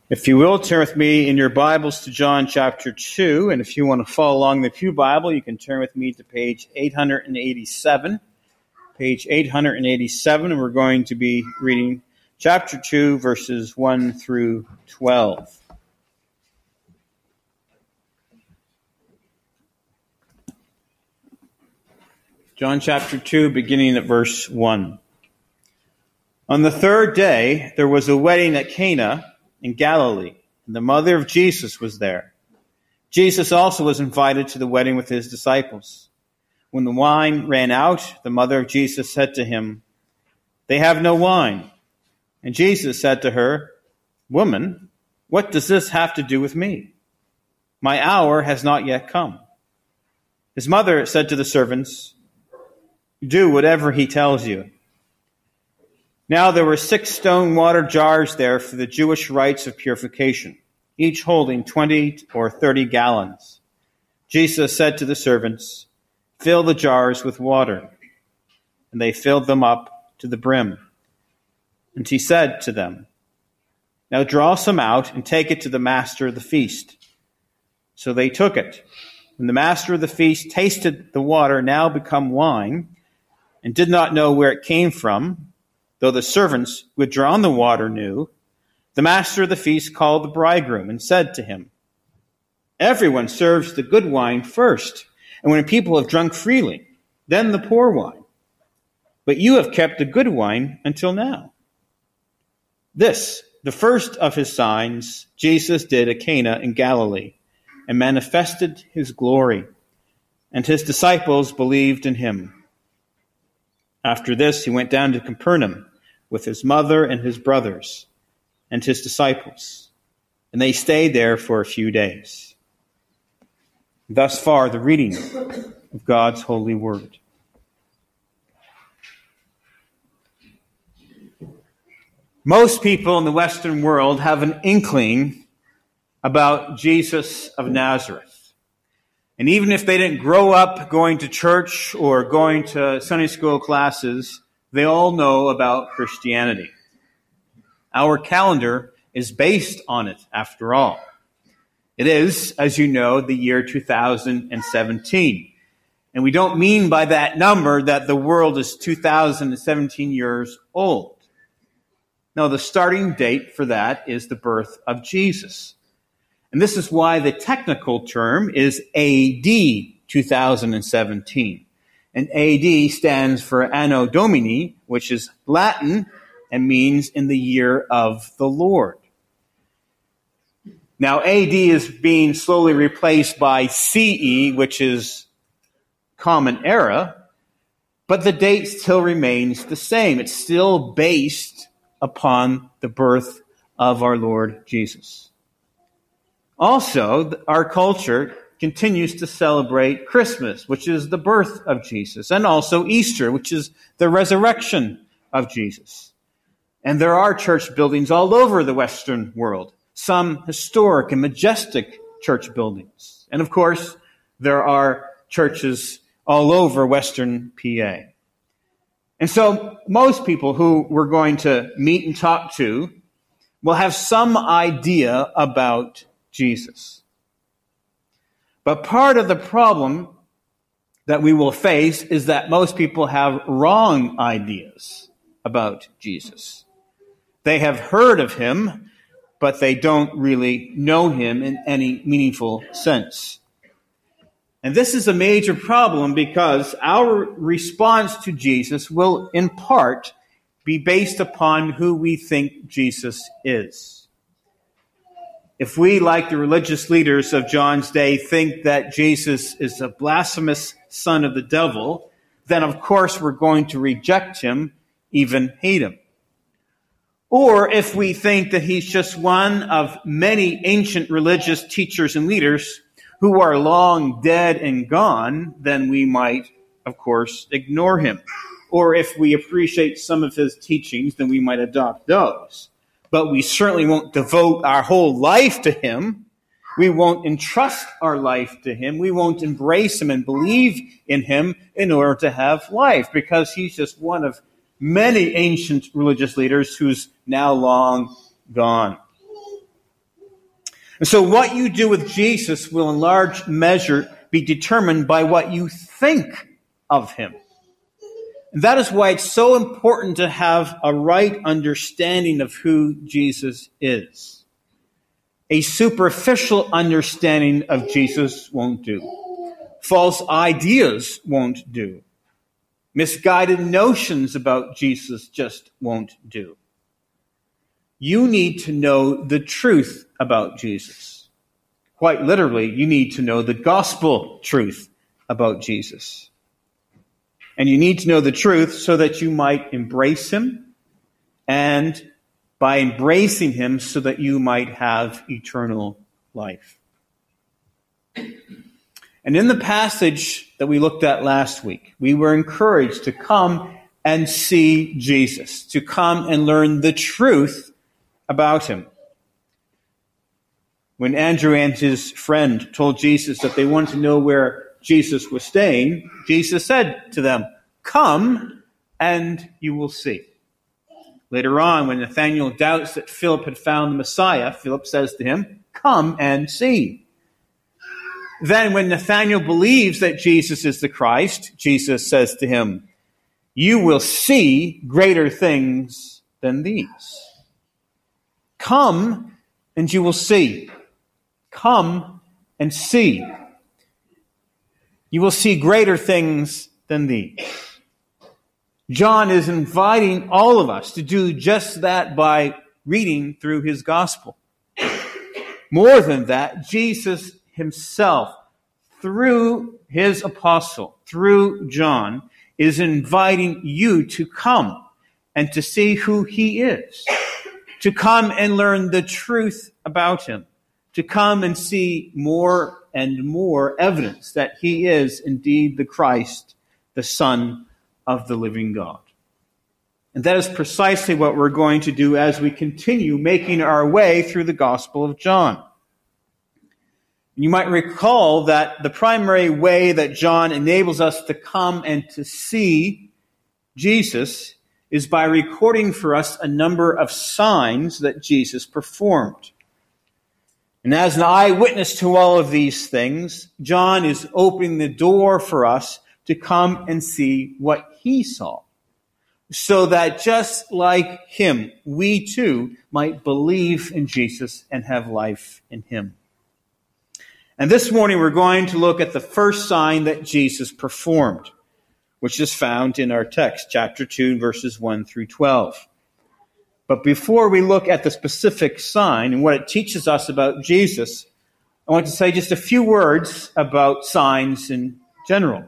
If you will, turn with me in your Bibles to John chapter 2, and if you want to follow along the Pew Bible, you can turn with me to page 887. Page 887, and we're going to be reading chapter 2, verses 1 through 12. John chapter 2, beginning at verse 1. On the third day, there was a wedding at Cana in Galilee, and the mother of Jesus was there. Jesus also was invited to the wedding with his disciples. When the wine ran out, the mother of Jesus said to him, "They have no wine." And Jesus said to her, "Woman, what does this have to do with me? My hour has not yet come." His mother said to the servants, "Do whatever he tells you." Now there were 6 stone water jars there for the Jewish rites of purification, each holding 20 or 30 gallons. Jesus said to the servants, "Fill the jars with water." And they filled them up to the brim. And he said to them, "Now draw some out and take it to the master of the feast." So they took it. When the master of the feast tasted the water now become wine, and did not know where it came from, though the servants who had drawn the water knew, the master of the feast called the bridegroom and said to him, "Everyone serves the good wine first, and when people have drunk freely, then the poor wine. But you have kept the good wine until now." This, the first of his signs, Jesus did at Cana in Galilee, and manifested his glory, and his disciples believed in him. After this, he went down to Capernaum with his mother and his brothers and his disciples, and they stayed there for a few days. Thus far, the reading of God's holy word. Most people in the Western world have an inkling about Jesus of Nazareth. And even if they didn't grow up going to church or going to Sunday school classes, they all know about Christianity. Our calendar is based on it, after all. It is, as you know, the year 2017. And we don't mean by that number that the world is 2017 years old. No, the starting date for that is the birth of Jesus. And this is why the technical term is AD 2017. And AD stands for Anno Domini, which is Latin and means in the year of the Lord. Now, AD is being slowly replaced by CE, which is Common Era, but the date still remains the same. It's still based upon the birth of our Lord Jesus. Also, our culture continues to celebrate Christmas, which is the birth of Jesus, and also Easter, which is the resurrection of Jesus. And there are church buildings all over the Western world, some historic and majestic church buildings. And of course, there are churches all over Western PA. And so most people who we're going to meet and talk to will have some idea about Jesus. But part of the problem that we will face is that most people have wrong ideas about Jesus. They have heard of him, but they don't really know him in any meaningful sense. And this is a major problem because our response to Jesus will, in part, be based upon who we think Jesus is. If we, like the religious leaders of John's day, think that Jesus is a blasphemous son of the devil, then of course we're going to reject him, even hate him. Or if we think that he's just one of many ancient religious teachers and leaders who are long dead and gone, then we might, of course, ignore him. Or if we appreciate some of his teachings, then we might adopt those. But we certainly won't devote our whole life to him. We won't entrust our life to him. We won't embrace him and believe in him in order to have life, because he's just one of many ancient religious leaders who's now long gone. And so what you do with Jesus will in large measure be determined by what you think of him. And that is why it's so important to have a right understanding of who Jesus is. A superficial understanding of Jesus won't do. False ideas won't do. Misguided notions about Jesus just won't do. You need to know the truth about Jesus. Quite literally, you need to know the gospel truth about Jesus. And you need to know the truth so that you might embrace him, and by embracing him so that you might have eternal life. And in the passage that we looked at last week, we were encouraged to come and see Jesus, to come and learn the truth about him. When Andrew and his friend told Jesus that they wanted to know where Jesus was staying, Jesus said to them, "Come and you will see." Later on, when Nathanael doubts that Philip had found the Messiah, Philip says to him, "Come and see." Then when Nathanael believes that Jesus is the Christ, Jesus says to him, "You will see greater things than these." Come and you will see. Come and see. You will see greater things than these. John is inviting all of us to do just that by reading through his gospel. More than that, Jesus himself, through his apostle, through John, is inviting you to come and to see who he is, to come and learn the truth about him, to come and see more and more evidence that he is indeed the Christ, the Son of the living God. And that is precisely what we're going to do as we continue making our way through the Gospel of John. You might recall that the primary way that John enables us to come and to see Jesus is by recording for us a number of signs that Jesus performed. And as an eyewitness to all of these things, John is opening the door for us to come and see what he saw, so that just like him, we too might believe in Jesus and have life in him. And this morning we're going to look at the first sign that Jesus performed, which is found in our text, chapter 2, verses 1 through 12. But before we look at the specific sign and what it teaches us about Jesus, I want to say just a few words about signs in general.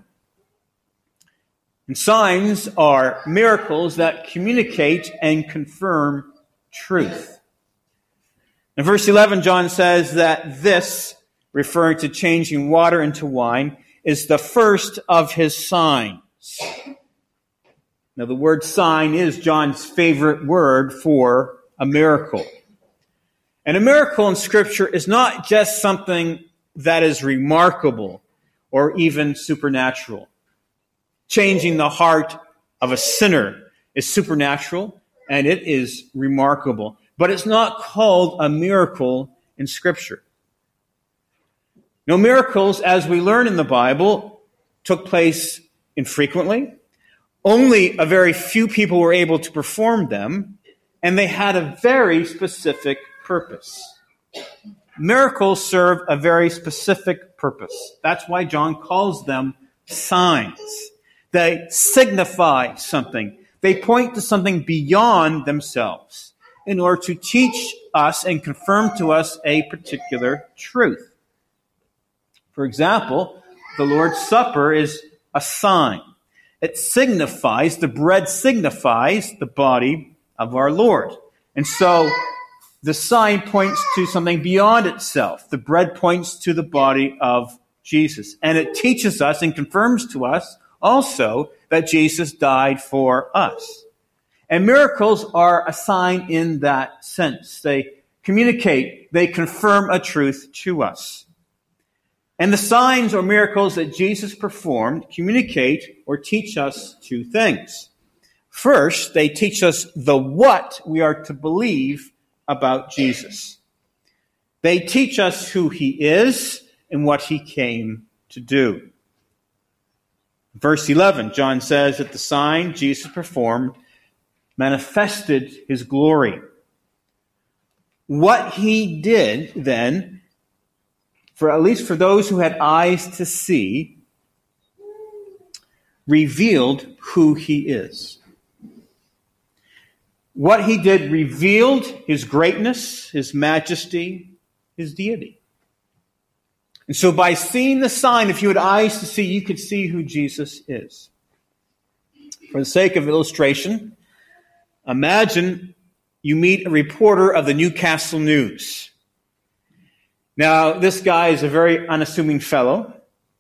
And signs are miracles that communicate and confirm truth. In verse 11, John says that this, referring to changing water into wine, is the first of his signs. Now, the word sign is John's favorite word for a miracle. And a miracle in Scripture is not just something that is remarkable or even supernatural. Changing the heart of a sinner is supernatural and it is remarkable. But it's not called a miracle in Scripture. No, miracles, as we learn in the Bible, took place infrequently. Only a very few people were able to perform them, and they had a very specific purpose. Miracles serve a very specific purpose. That's why John calls them signs. They signify something. They point to something beyond themselves in order to teach us and confirm to us a particular truth. For example, the Lord's Supper is a sign. It signifies, the bread signifies the body of our Lord. And so the sign points to something beyond itself. The bread points to the body of Jesus. And it teaches us and confirms to us also that Jesus died for us. And miracles are a sign in that sense. They communicate, they confirm a truth to us. And the signs or miracles that Jesus performed communicate or teach us two things. First, they teach us the what we are to believe about Jesus. They teach us who he is and what he came to do. Verse 11, John says that the sign Jesus performed manifested his glory. What he did then, at least for those who had eyes to see, revealed who he is. What he did revealed his greatness, his majesty, his deity. And so by seeing the sign, if you had eyes to see, you could see who Jesus is. For the sake of illustration, imagine you meet a reporter of the Newcastle News. Now, this guy is a very unassuming fellow.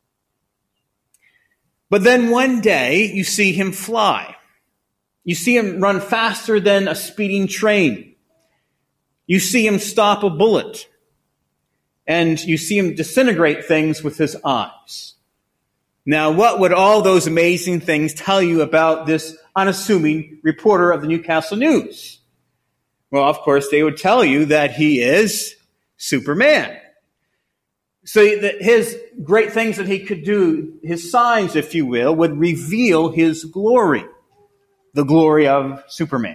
But then one day, you see him fly. You see him run faster than a speeding train. You see him stop a bullet. And you see him disintegrate things with his eyes. Now, what would all those amazing things tell you about this unassuming reporter of the Newcastle News? Well, of course, they would tell you that he is Superman. So that his great things that he could do, his signs, if you will, would reveal his glory, the glory of Superman.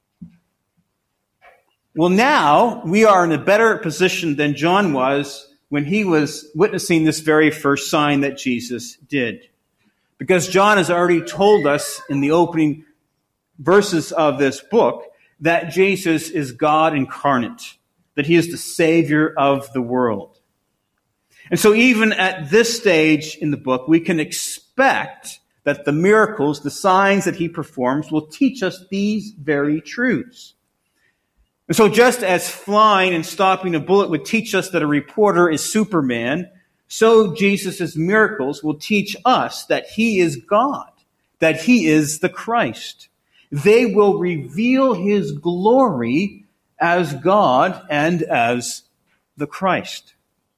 Well, now we are in a better position than John was when he was witnessing this very first sign that Jesus did. Because John has already told us in the opening verses of this book that Jesus is God incarnate, that he is the Savior of the world. And so even at this stage in the book, we can expect that the miracles, the signs that he performs, will teach us these very truths. And so just as flying and stopping a bullet would teach us that a reporter is Superman, so Jesus' miracles will teach us that he is God, that he is the Christ. They will reveal his glory as God and as the Christ.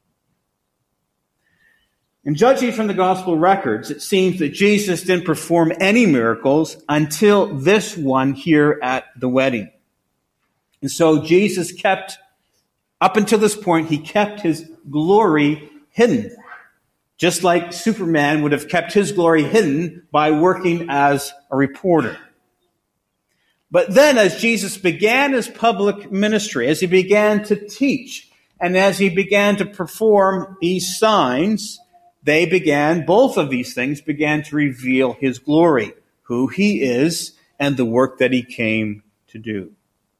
And judging from the gospel records, it seems that Jesus didn't perform any miracles until this one here at the wedding. And so Jesus up until this point, he kept his glory hidden. Just like Superman would have kept his glory hidden by working as a reporter. But then as Jesus began his public ministry, as he began to teach, and as he began to perform these signs, both of these things began to reveal his glory, who he is, and the work that he came to do.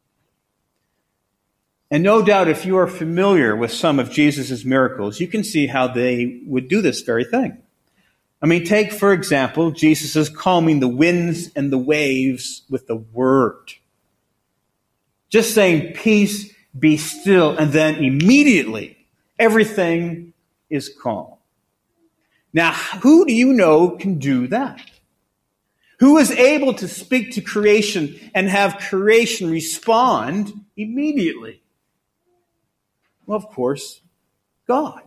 And no doubt if you are familiar with some of Jesus' miracles, you can see how they would do this very thing. I mean, take, for example, Jesus' calming the winds and the waves with the word. Just saying, peace, be still, and then immediately everything is calm. Now, who do you know can do that? Who is able to speak to creation and have creation respond immediately? Well, of course, God.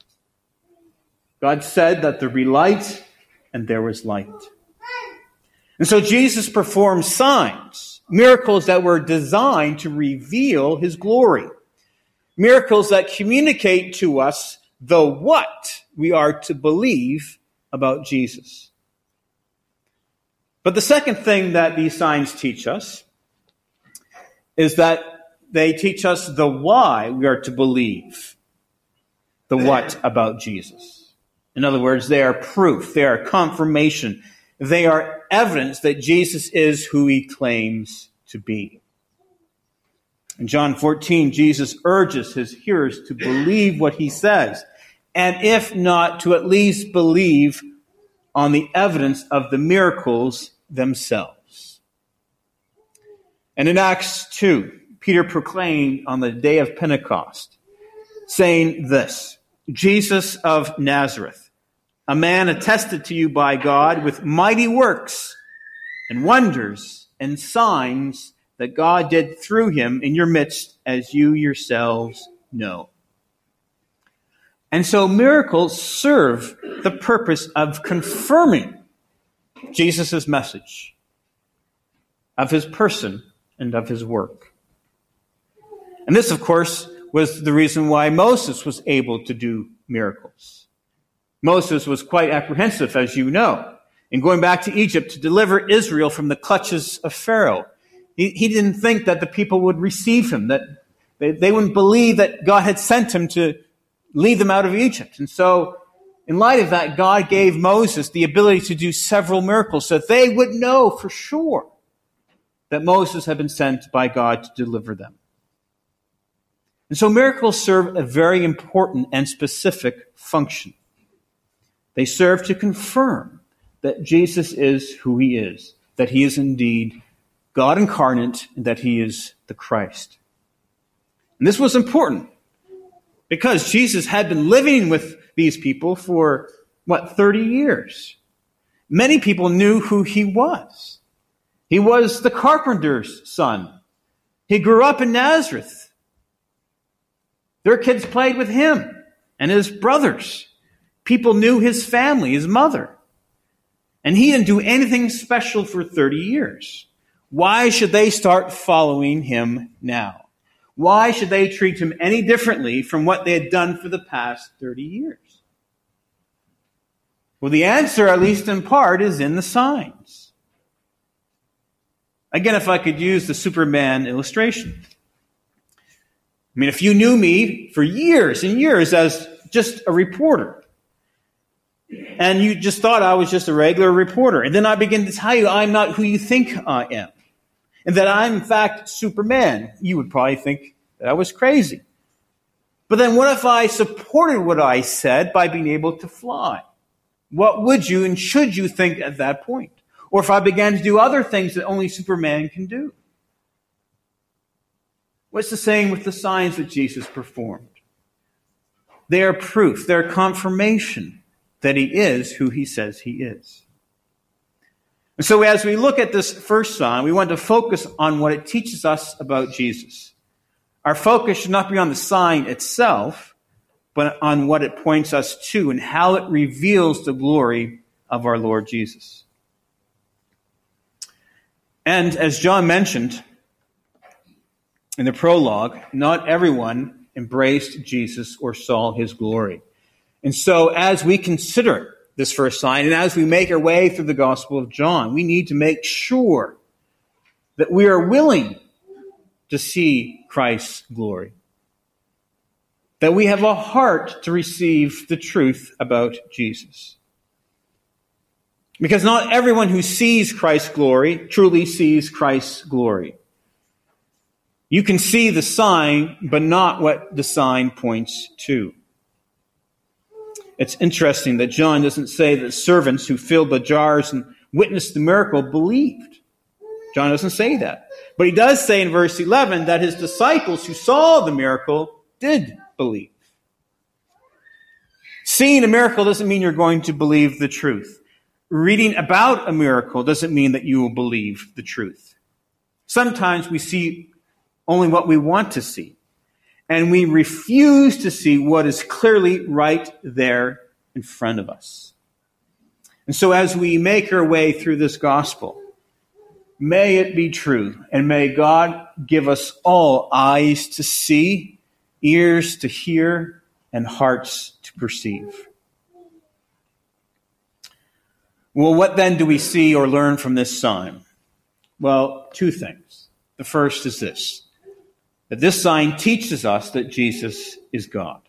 God said that there be light, and there was light. And so Jesus performed signs, miracles that were designed to reveal his glory. Miracles that communicate to us the what we are to believe about Jesus. But the second thing that these signs teach us is that they teach us the why we are to believe the what about Jesus. In other words, they are proof, they are confirmation, they are evidence that Jesus is who he claims to be. In John 14, Jesus urges his hearers to believe what he says, and if not, to at least believe on the evidence of the miracles themselves. And in Acts 2, Peter proclaimed on the day of Pentecost, saying this, Jesus of Nazareth, a man attested to you by God with mighty works and wonders and signs that God did through him in your midst, as you yourselves know. And so miracles serve the purpose of confirming Jesus' message, of his person, and of his work. And this, of course, was the reason why Moses was able to do miracles. Moses was quite apprehensive, as you know, in going back to Egypt to deliver Israel from the clutches of Pharaoh. He didn't think that the people would receive him, that they wouldn't believe that God had sent him to lead them out of Egypt. And so, in light of that, God gave Moses the ability to do several miracles so that they would know for sure that Moses had been sent by God to deliver them. And so miracles serve a very important and specific function. They serve to confirm that Jesus is who he is, that he is indeed God incarnate, and that he is the Christ. And this was important because Jesus had been living with these people for, 30 years. Many people knew who he was. He was the carpenter's son. He grew up in Nazareth. Their kids played with him and his brothers. People knew his family, his mother. And he didn't do anything special for 30 years. Why should they start following him now? Why should they treat him any differently from what they had done for the past 30 years? Well, the answer, at least in part, is in the signs. Again, if I could use the Superman illustration. I mean, if you knew me for years and years as just a reporter, and you just thought I was just a regular reporter, and then I begin to tell you I'm not who you think I am, and that I'm, in fact, Superman, you would probably think that I was crazy. But then what if I supported what I said by being able to fly? What would you and should you think at that point? Or if I began to do other things that only Superman can do? What's the saying with the signs that Jesus performed? They are proof, they're confirmation that he is who he says he is. And so as we look at this first sign, we want to focus on what it teaches us about Jesus. Our focus should not be on the sign itself, but on what it points us to and how it reveals the glory of our Lord Jesus. And as John mentioned in the prologue, not everyone embraced Jesus or saw his glory. And so as we consider this first sign, and as we make our way through the Gospel of John, we need to make sure that we are willing to see Christ's glory. That we have a heart to receive the truth about Jesus. Because not everyone who sees Christ's glory truly sees Christ's glory. You can see the sign, but not what the sign points to. It's interesting that John doesn't say that servants who filled the jars and witnessed the miracle believed. John doesn't say that. But he does say in verse 11 that his disciples who saw the miracle did believe. Seeing a miracle doesn't mean you're going to believe the truth. Reading about a miracle doesn't mean that you will believe the truth. Sometimes we see only what we want to see. And we refuse to see what is clearly right there in front of us. And so as we make our way through this gospel, may it be true, and may God give us all eyes to see, ears to hear, and hearts to perceive. Well, what then do we see or learn from this sign? Well, two things. The first is this. That this sign teaches us that Jesus is God.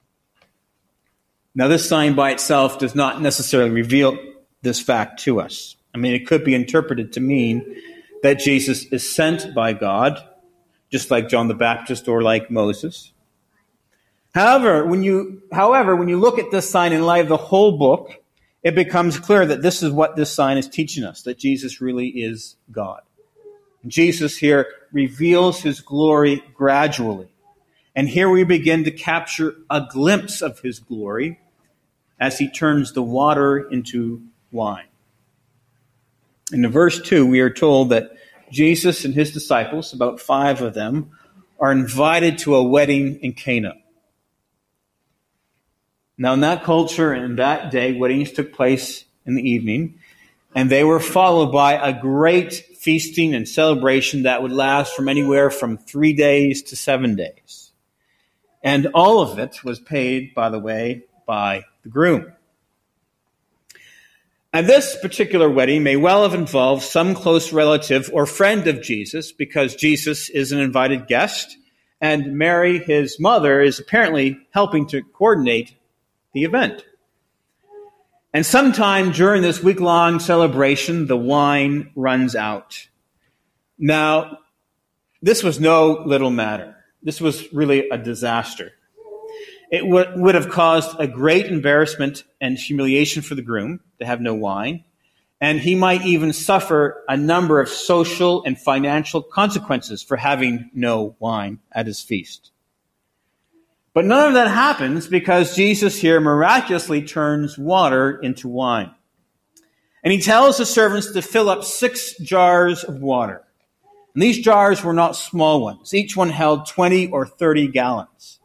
Now, this sign by itself does not necessarily reveal this fact to us. I mean, it could be interpreted to mean that Jesus is sent by God, just like John the Baptist or like Moses. However, when you look at this sign in light of the whole book, it becomes clear that this is what this sign is teaching us, that Jesus really is God. Jesus here reveals his glory gradually. And here we begin to capture a glimpse of his glory as he turns the water into wine. In verse 2, we are told that Jesus and his disciples, about 5 of them, are invited to a wedding in Cana. Now, in that culture and in that day, weddings took place in the evening, and they were followed by a great feasting and celebration that would last from anywhere from 3 days to 7 days. And all of it was paid, by the way, by the groom. And this particular wedding may well have involved some close relative or friend of Jesus, because Jesus is an invited guest, and Mary, his mother, is apparently helping to coordinate the event. And sometime during this week-long celebration, the wine runs out. Now, this was no little matter. This was really a disaster. It would have caused a great embarrassment and humiliation for the groom to have no wine, and he might even suffer a number of social and financial consequences for having no wine at his feast. But none of that happens, because Jesus here miraculously turns water into wine. And he tells the servants to fill up 6 jars of water. And these jars were not small ones. Each one held 20 or 30 gallons.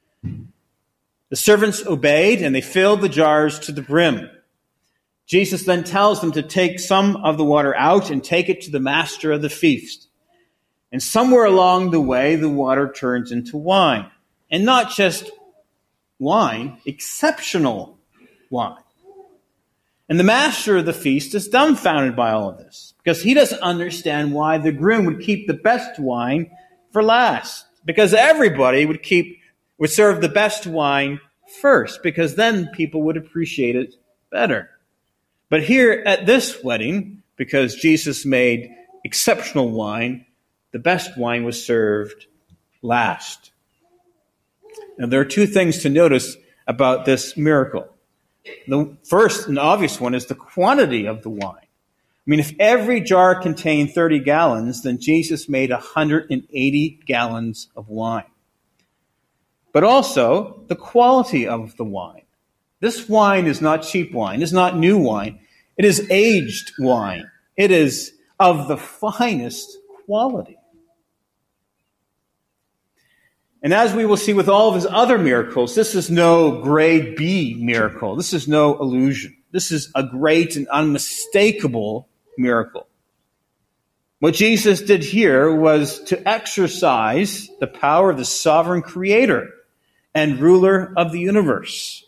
The servants obeyed, and they filled the jars to the brim. Jesus then tells them to take some of the water out and take it to the master of the feast. And somewhere along the way, the water turns into wine. And not just wine, exceptional wine. And the master of the feast is dumbfounded by all of this, because he doesn't understand why the groom would keep the best wine for last. Because everybody would serve the best wine first, because then people would appreciate it better. But here at this wedding, because Jesus made exceptional wine, the best wine was served last. Now, there are 2 things to notice about this miracle. The first and obvious one is the quantity of the wine. I mean, if every jar contained 30 gallons, then Jesus made 180 gallons of wine. But also the quality of the wine. This wine is not cheap wine. It's not new wine. It is aged wine. It is of the finest quality. And as we will see with all of his other miracles, this is no grade B miracle. This is no illusion. This is a great and unmistakable miracle. What Jesus did here was to exercise the power of the sovereign creator and ruler of the universe.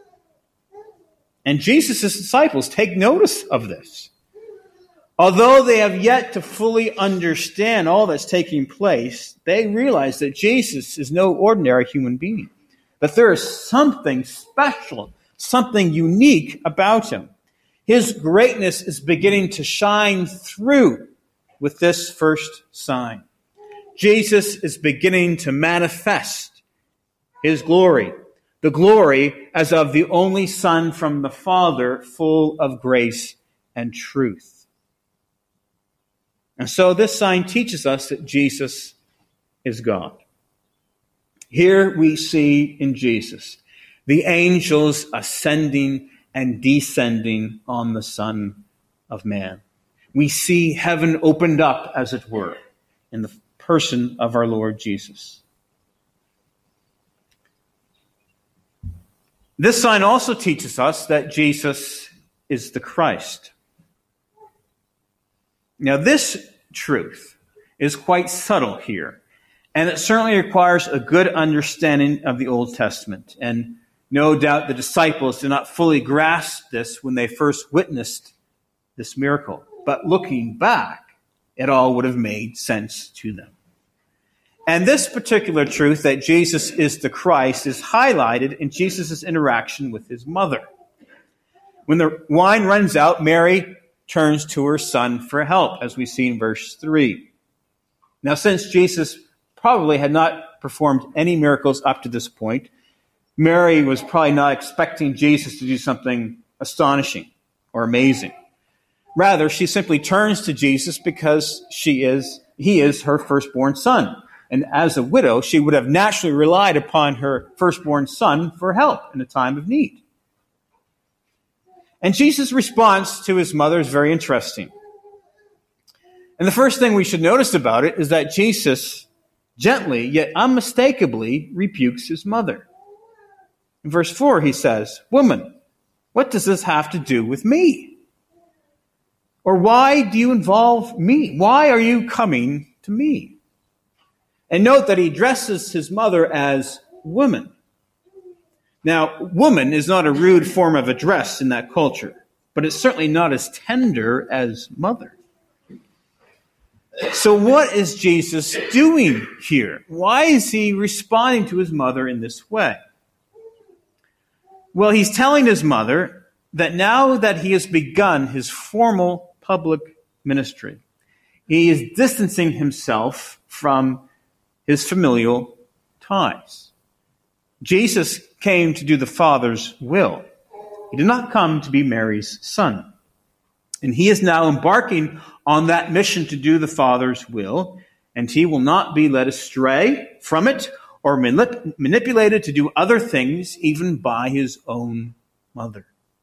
And Jesus' disciples take notice of this. Although they have yet to fully understand all that's taking place, they realize that Jesus is no ordinary human being. That there is something special, something unique about him. His greatness is beginning to shine through with this first sign. Jesus is beginning to manifest his glory, the glory as of the only Son from the Father, full of grace and truth. And so this sign teaches us that Jesus is God. Here we see in Jesus the angels ascending and descending on the Son of Man. We see heaven opened up, as it were, in the person of our Lord Jesus. This sign also teaches us that Jesus is the Christ. Now, this truth is quite subtle here, and it certainly requires a good understanding of the Old Testament. And no doubt the disciples did not fully grasp this when they first witnessed this miracle. But looking back, it all would have made sense to them. And this particular truth, that Jesus is the Christ, is highlighted in Jesus' interaction with his mother. When the wine runs out, Mary turns to her son for help, as we see in verse 3. Now, since Jesus probably had not performed any miracles up to this point, Mary was probably not expecting Jesus to do something astonishing or amazing. Rather, she simply turns to Jesus because he is her firstborn son. And as a widow, she would have naturally relied upon her firstborn son for help in a time of need. And Jesus' response to his mother is very interesting. And the first thing we should notice about it is that Jesus gently, yet unmistakably, rebukes his mother. In verse 4, he says, "Woman, what does this have to do with me? Or why do you involve me? Why are you coming to me?" And note that he addresses his mother as woman. Now, woman is not a rude form of address in that culture, but it's certainly not as tender as mother. So what is Jesus doing here? Why is he responding to his mother in this way? Well, he's telling his mother that now that he has begun his formal public ministry, he is distancing himself from his familial ties. Jesus came to do the Father's will. He did not come to be Mary's son. And he is now embarking on that mission to do the Father's will, and he will not be led astray from it or manipulated to do other things, even by his own mother.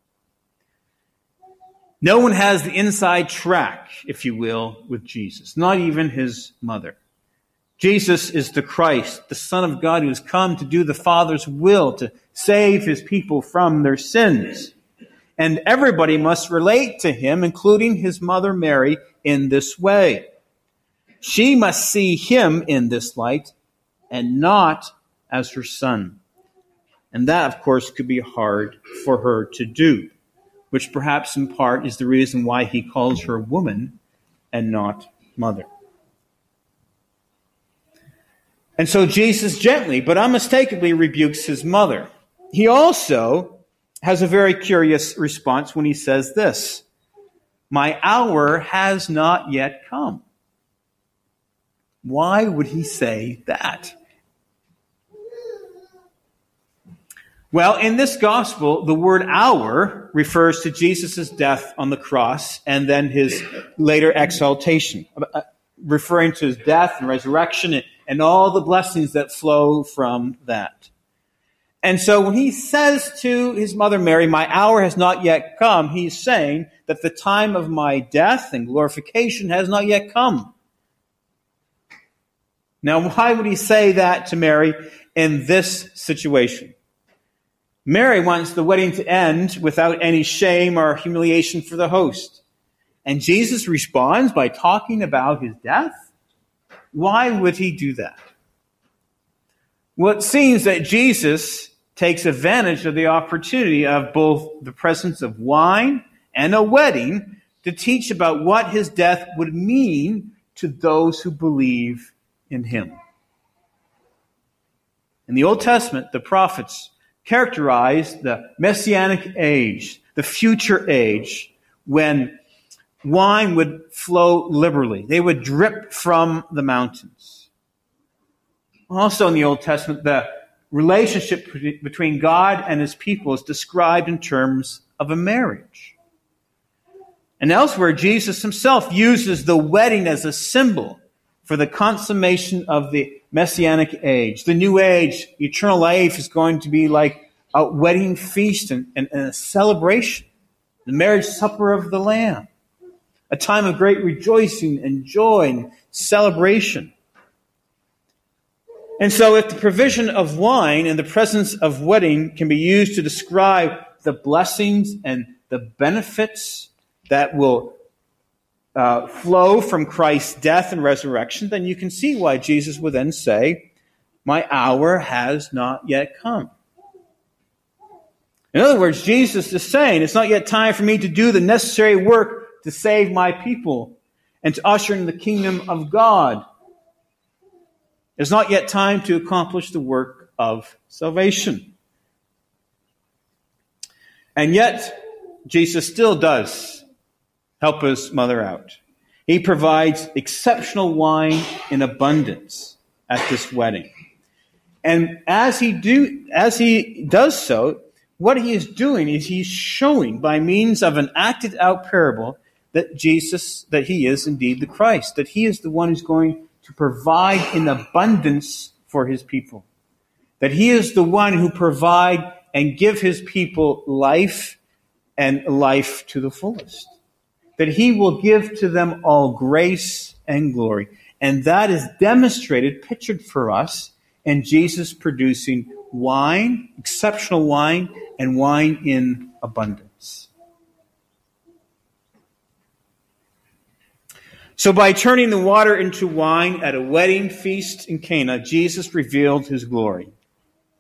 No one has the inside track, if you will, with Jesus, not even his mother. Jesus is the Christ, the Son of God, who has come to do the Father's will, to save his people from their sins. And everybody must relate to him, including his mother Mary, in this way. She must see him in this light and not as her son. And that, of course, could be hard for her to do, which perhaps in part is the reason why he calls her woman and not mother. And so Jesus gently but unmistakably rebukes his mother. He also has a very curious response when he says this: "My hour has not yet come." Why would he say that? Well, in this gospel, the word hour refers to Jesus' death on the cross and then his later exaltation, referring to his death and resurrection and all the blessings that flow from that. And so when he says to his mother Mary, "My hour has not yet come," he's saying that the time of my death and glorification has not yet come. Now, why would he say that to Mary in this situation? Mary wants the wedding to end without any shame or humiliation for the host. And Jesus responds by talking about his death? Why would he do that? Well, it seems that Jesus takes advantage of the opportunity of both the presence of wine and a wedding to teach about what his death would mean to those who believe in him. In the Old Testament, the prophets characterized the Messianic age, the future age, when wine would flow liberally. They would drip from the mountains. Also in the Old Testament, the relationship between God and his people is described in terms of a marriage. And elsewhere, Jesus himself uses the wedding as a symbol for the consummation of the Messianic age. The new age, eternal life, is going to be like a wedding feast and a celebration, the marriage supper of the Lamb, a time of great rejoicing and joy and celebration. And so if the provision of wine and the presence of wedding can be used to describe the blessings and the benefits that will flow from Christ's death and resurrection, then you can see why Jesus would then say, "My hour has not yet come." In other words, Jesus is saying, it's not yet time for me to do the necessary work to save my people and to usher in the kingdom of God. It's not yet time to accomplish the work of salvation. And yet, Jesus still does help his mother out. He provides exceptional wine in abundance at this wedding. And as he does so, what he is doing is he's showing by means of an acted out parable that he is indeed the Christ, that he is the one who's going to provide in abundance for his people. That he is the one who provide and give his people life and life to the fullest. That he will give to them all grace and glory. And that is demonstrated, pictured for us, in Jesus producing wine, exceptional wine, and wine in abundance. So by turning the water into wine at a wedding feast in Cana, Jesus revealed his glory.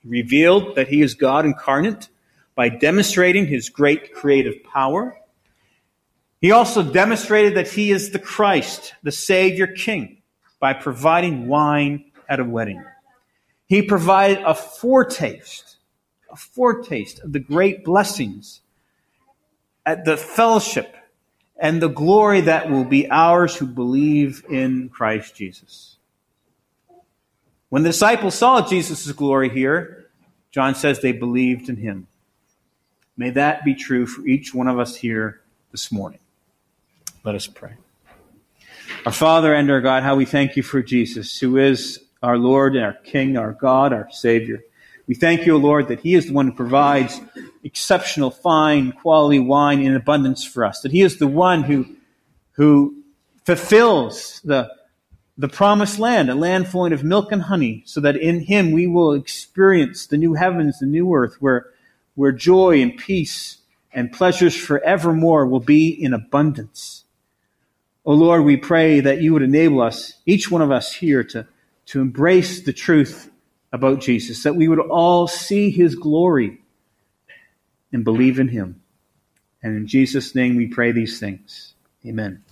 revealed that he is God incarnate by demonstrating his great creative power. He also demonstrated that he is the Christ, the Savior King, by providing wine at a wedding. He provided a foretaste of the great blessings at the fellowship and the glory that will be ours who believe in Christ Jesus. When the disciples saw Jesus' glory here, John says they believed in him. May that be true for each one of us here this morning. Let us pray. Our Father and our God, how we thank you for Jesus, who is our Lord and our King, our God, our Savior. We thank you, O Lord, that he is the one who provides exceptional, fine, quality wine in abundance for us, that he is the one who fulfills the promised land, a land flowing of milk and honey, so that in him we will experience the new heavens, the new earth, where joy and peace and pleasures forevermore will be in abundance. O Lord, we pray that you would enable us, each one of us here, to embrace the truth about Jesus, that we would all see his glory and believe in him. And in Jesus' name we pray these things. Amen.